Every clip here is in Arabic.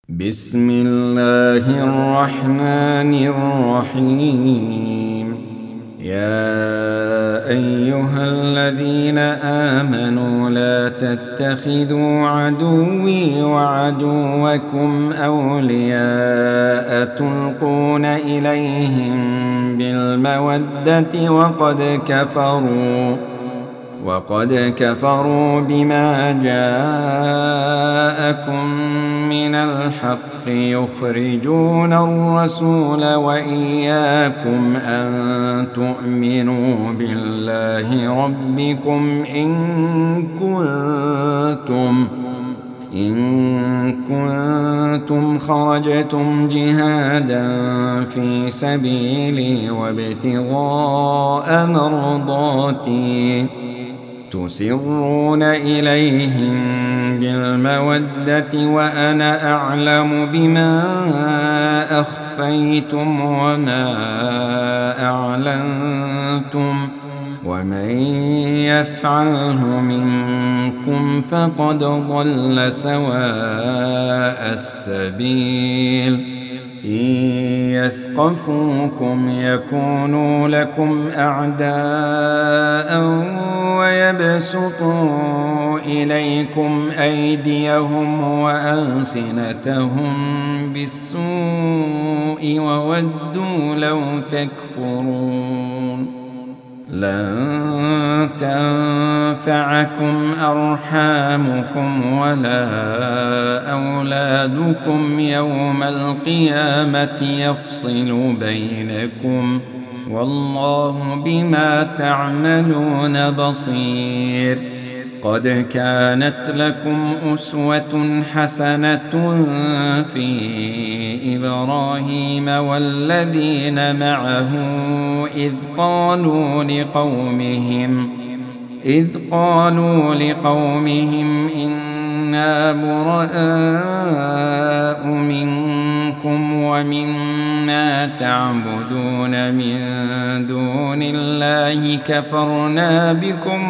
بسم الله الرحمن الرحيم. يا أيها الذين آمنوا لا تتخذوا عدوي وعدوكم أولياء تلقون إليهم بالمودة وقد كفروا بما جاءكم من الحق يخرجون الرسول وإياكم أن تؤمنوا بالله ربكم إن كنتم خرجتم جهادا في سبيلي وابتغاء مرضاتي تسرون إليهم بالمودة وأنا أعلم بما أخفيتم وما أعلنتم ومن يفعله منكم فقد ضل سواء السبيل. إن يثقفوكم يكونوا لكم أعداء ويبسطوا إليكم أيديهم وألسنتهم بالسوء وودوا لو تكفرون. لن تنفعكم أرحامكم ولا أولادكم يوم القيامة يفصل بينكم والله بما تعملون بصير. قد كانت لكم أسوة حسنة في إبراهيم والذين معه إذ قالوا لقومهم إنا براء منكم ومما تعبدون من دون الله كفرنا بكم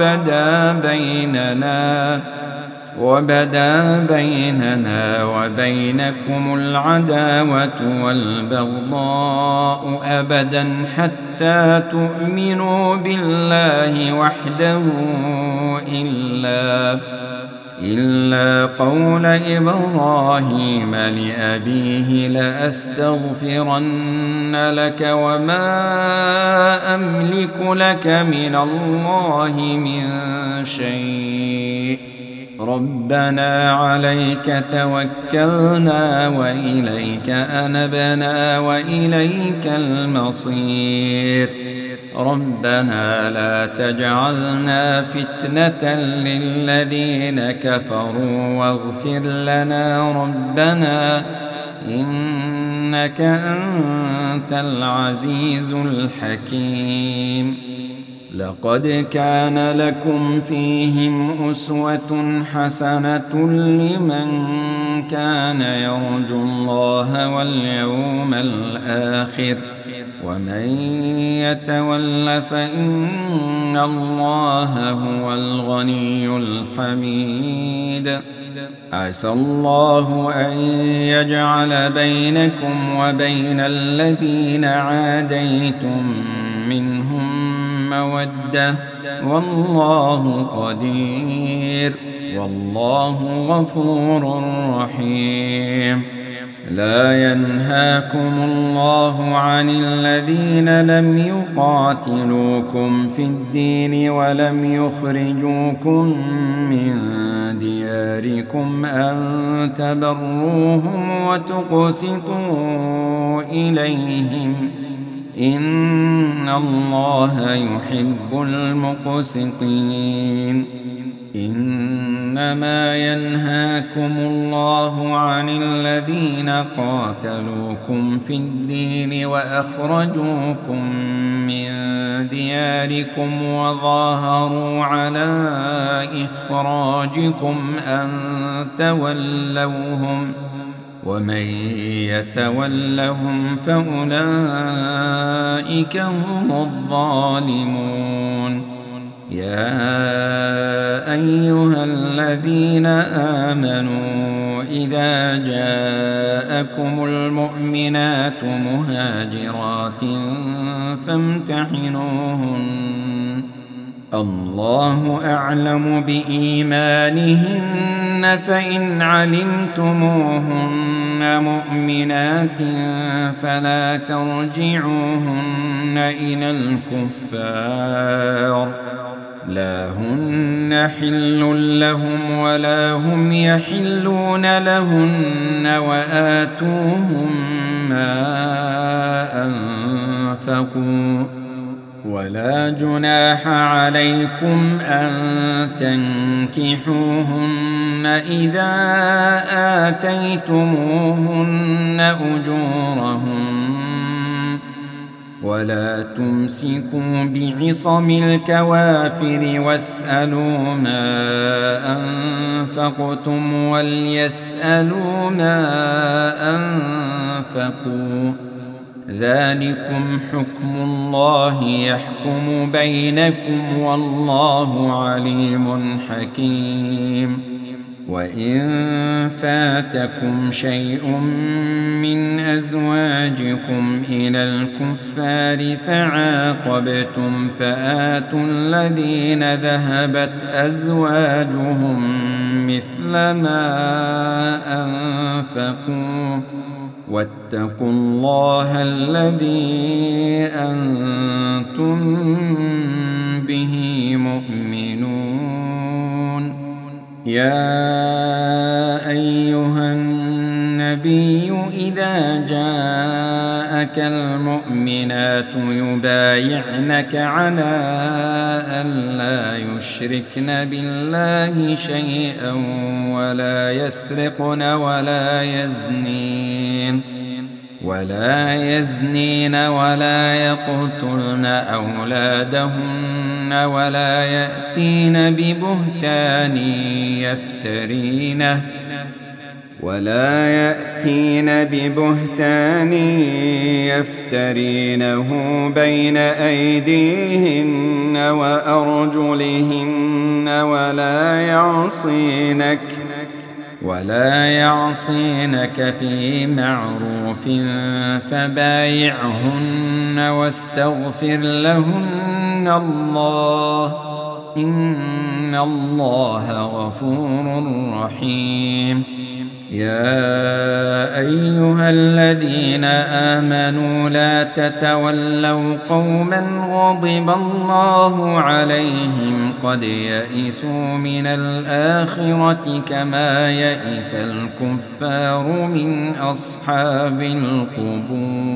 وبدا بيننا وبينكم العداوة والبغضاء أبدا حتى تؤمنوا بالله وحده إلا قول إبراهيم لأبيه لأستغفرن لك وما أملك لك من الله من شيء ربنا عليك توكلنا وإليك أنبنا وإليك المصير. ربنا لا تجعلنا فتنة للذين كفروا واغفر لنا ربنا إنك أنت العزيز الحكيم. لقد كان لكم فيهم أسوة حسنة لمن كان يرجو الله واليوم الآخر ومن يتول فإن الله هو الغني الحميد. عسى الله أن يجعل بينكم وبين الذين عاديتم منهم مودة والله قدير والله غفور رحيم. لا ينهاكم الله عن الذين لم يقاتلوكم في الدين ولم يخرجوكم من دياركم أن تبروهم وتقسطوا إليهم إن الله يحب المقسطين. إنما ينهاكم الله عن الذين قاتلوكم في الدين وأخرجوكم من دياركم وظاهروا على إخراجكم أن تولوهم ومن يتولهم فأولئك هم الظالمون. يا أيها الذين آمنوا إذا جاءكم المؤمنات مهاجرات فامتحنوهن الله أعلم بإيمانهن فإن علمتموهن مؤمنات فلا ترجعوهن إلى الكفار لا هن حل لهم ولا هم يحلون لهن وآتوهم ما أنفقوا ولا جناح عليكم أن تنكحوهن إذا آتيتموهن أجورهن ولا تمسكوا بعصم الكوافر واسألوا ما أنفقتم وليسألوا ما أنفقوا ذلكم حكم الله يحكم بينكم والله عليم حكيم وإن فاتكم شيء من أزواجكم إلى الكفار فعاقبتم فآتوا الذين ذهبت أزواجهم مثل ما أنفقوا واتقوا الله الذي أنتم به مؤمنون يا أيها النبي إذا جاءك المؤمنات يبايعنك على ألا يشركن بالله شيئا ولا يسرقن ولا يزنين ولا يقتلن أولادهن ولا يأتين ببهتان يفترينه بين أيديهن وأرجلهن ولا يعصينك في معروف فبايعهن واستغفر لهن الله إن الله غفور رحيم يا أيها الذين آمنوا لا تتولوا قوما غضب الله عليهم قد يئسوا من الآخرة كما يئس الكفار من أصحاب القبور